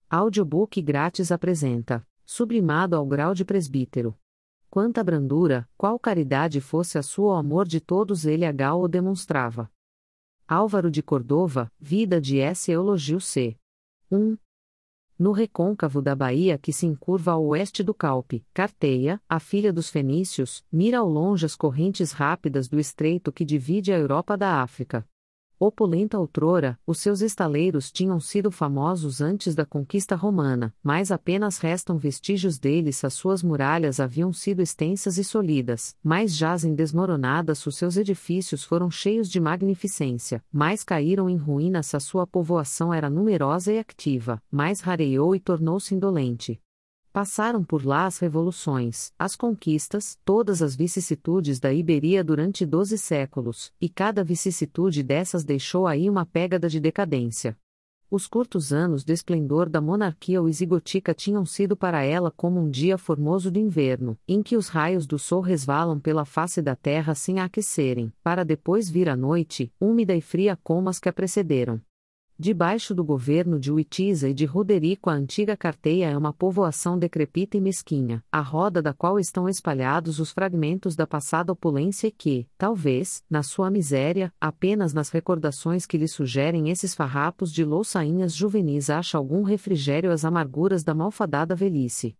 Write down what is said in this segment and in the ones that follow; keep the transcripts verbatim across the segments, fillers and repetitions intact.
Audiobook grátis apresenta, sublimado ao grau de presbítero. Quanta brandura, qual caridade fosse a sua, o amor de todos ele a gal o demonstrava. Álvaro de Cordova, Vida de S. Eulogio C. um. No recôncavo da Bahia que se encurva ao oeste do Calpe, Carteia, a filha dos fenícios, mira ao longe as correntes rápidas do estreito que divide a Europa da África. Opulenta outrora, os seus estaleiros tinham sido famosos antes da conquista romana, mas apenas restam vestígios deles. As suas muralhas haviam sido extensas e sólidas, mas jazem desmoronadas. Os seus edifícios foram cheios de magnificência, mas caíram em ruínas. A sua povoação era numerosa e activa, mas rareou e tornou-se indolente. Passaram por lá as revoluções, as conquistas, todas as vicissitudes da Iberia durante doze séculos, e cada vicissitude dessas deixou aí uma pegada de decadência. Os curtos anos de esplendor da monarquia wisigótica tinham sido para ela como um dia formoso de inverno, em que os raios do sol resvalam pela face da terra sem a aquecerem, para depois vir a noite, úmida e fria como as que a precederam. Debaixo do governo de Witiza e de Roderico, a antiga Carteia é uma povoação decrepita e mesquinha, à roda da qual estão espalhados os fragmentos da passada opulência e que, talvez, na sua miséria, apenas nas recordações que lhe sugerem esses farrapos de louçainhas juvenis acha algum refrigério às amarguras da malfadada velhice.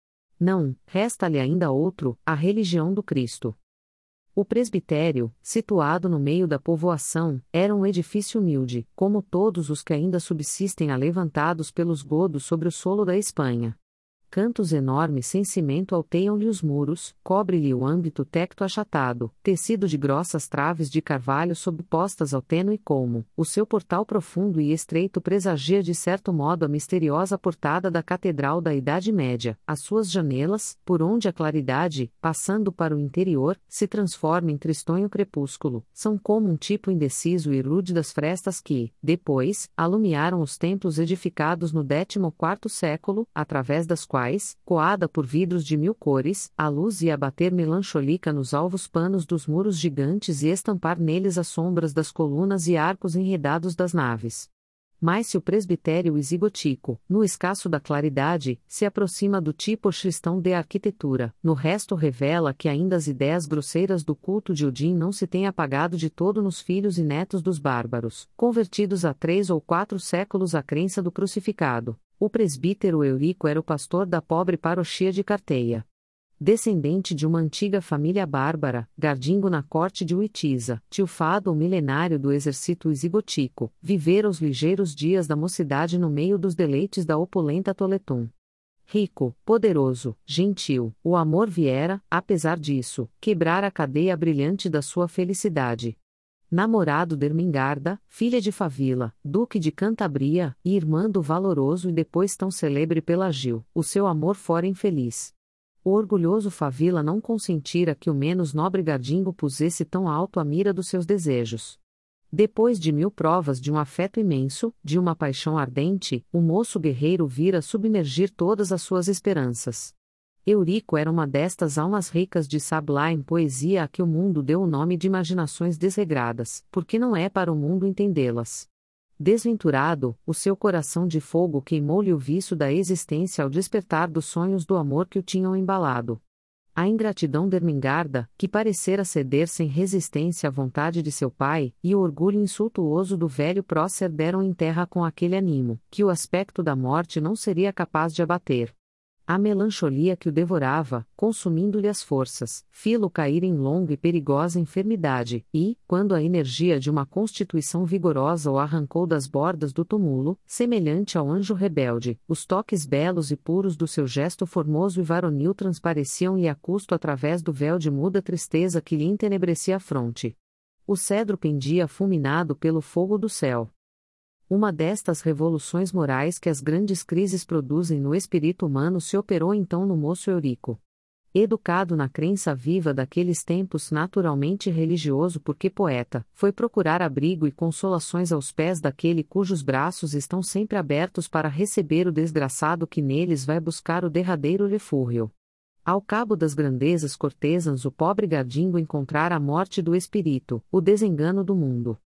Não, resta-lhe ainda outro, a religião do Cristo. O presbitério, situado no meio da povoação, era um edifício humilde, como todos os que ainda subsistem alevantados pelos godos sobre o solo da Espanha. Cantos enormes sem cimento alteiam-lhe os muros, cobre-lhe o âmbito tecto achatado, tecido de grossas traves de carvalho sobrepostas ao tênue colmo. O seu portal profundo e estreito presagia de certo modo a misteriosa portada da Catedral da Idade Média. As suas janelas, por onde a claridade, passando para o interior, se transforma em tristonho crepúsculo, são como um tipo indeciso e rude das frestas que, depois, alumiaram os templos edificados no décimo quarto século, através das quais, coada por vidros de mil cores, a luz ia bater melancholica nos alvos panos dos muros gigantes e estampar neles as sombras das colunas e arcos enredados das naves. Mas se o presbitério wisigótico, no escasso da claridade, se aproxima do tipo cristão de arquitetura, no resto revela que ainda as ideias grosseiras do culto de Odin não se têm apagado de todo nos filhos e netos dos bárbaros, convertidos há três ou quatro séculos à crença do crucificado. O presbítero Eurico era o pastor da pobre paroquia de Carteia. Descendente de uma antiga família bárbara, gardingo na corte de Witiza, tio-fado ou milenário do exército wisigótico, vivera os ligeiros dias da mocidade no meio dos deleites da opulenta Toletum. Rico, poderoso, gentil, o amor viera, apesar disso, quebrar a cadeia brilhante da sua felicidade. Namorado de Ermengarda, filha de Favila, duque de Cantabria, e irmã do valoroso e depois tão celebre Pelagio, o seu amor fora infeliz. O orgulhoso Favila não consentira que o menos nobre Gardingo pusesse tão alto a mira dos seus desejos. Depois de mil provas de um afeto imenso, de uma paixão ardente, o moço guerreiro vira submergir todas as suas esperanças. Eurico era uma destas almas ricas de sublime poesia a que o mundo deu o nome de imaginações desregradas, porque não é para o mundo entendê-las. Desventurado, o seu coração de fogo queimou-lhe o vício da existência ao despertar dos sonhos do amor que o tinham embalado. A ingratidão de Ermengarda, que parecera ceder sem resistência à vontade de seu pai, e o orgulho insultuoso do velho prócer deram em terra com aquele animo, que o aspecto da morte não seria capaz de abater. A melancholia que o devorava, consumindo-lhe as forças, fê-lo cair em longa e perigosa enfermidade, e, quando a energia de uma constituição vigorosa o arrancou das bordas do túmulo, semelhante ao anjo rebelde, os toques belos e puros do seu gesto formoso e varonil transpareciam-lhe a custo através do véu de muda tristeza que lhe entenebrecia a fronte. O cedro pendia fulminado pelo fogo do céu. Uma destas revoluções morais que as grandes crises produzem no espírito humano se operou então no moço Eurico. Educado na crença viva daqueles tempos, naturalmente religioso porque poeta, foi procurar abrigo e consolações aos pés daquele cujos braços estão sempre abertos para receber o desgraçado que neles vai buscar o derradeiro refúgio. Ao cabo das grandezas cortesãs, o pobre Gardingo encontrara a morte do espírito, o desengano do mundo.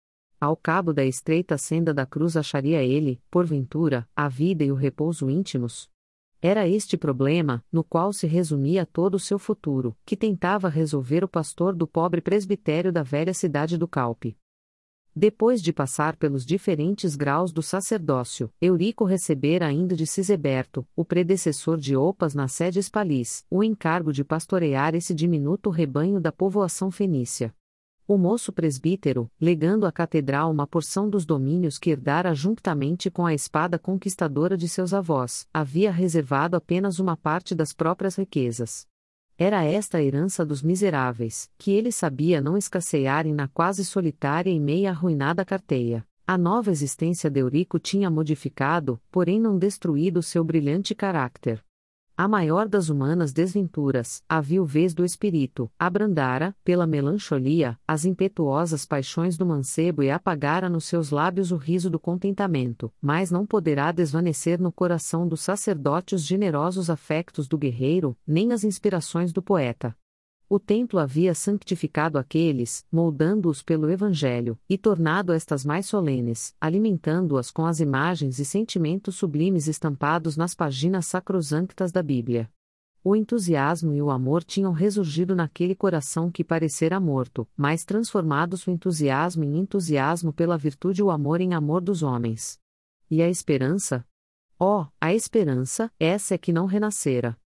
Ao cabo da estreita senda da cruz acharia ele, porventura, a vida e o repouso íntimos? Era este problema, no qual se resumia todo o seu futuro, que tentava resolver o pastor do pobre presbitério da velha cidade do Calpe. Depois de passar pelos diferentes graus do sacerdócio, Eurico recebera ainda de Siseberto, o predecessor de Opas na sede Espalis, o encargo de pastorear esse diminuto rebanho da povoação fenícia. O moço presbítero, legando à catedral uma porção dos domínios que herdara juntamente com a espada conquistadora de seus avós, havia reservado apenas uma parte das próprias riquezas. Era esta a herança dos miseráveis, que ele sabia não escassearem na quase solitária e meia arruinada carteia. A nova existência de Eurico tinha modificado, porém não destruído seu brilhante caráter. A maior das humanas desventuras, a viuvez do espírito, abrandara, pela melancholia, as impetuosas paixões do mancebo e apagara nos seus lábios o riso do contentamento, mas não poderá desvanecer no coração do sacerdote os generosos afectos do guerreiro, nem as inspirações do poeta. O templo havia santificado aqueles, moldando-os pelo Evangelho, e tornado estas mais solenes, alimentando-as com as imagens e sentimentos sublimes estampados nas páginas sacrosanctas da Bíblia. O entusiasmo e o amor tinham ressurgido naquele coração que parecera morto, mas transformados o entusiasmo em entusiasmo pela virtude e o amor em amor dos homens. E a esperança? Oh, a esperança, essa é que não renascera.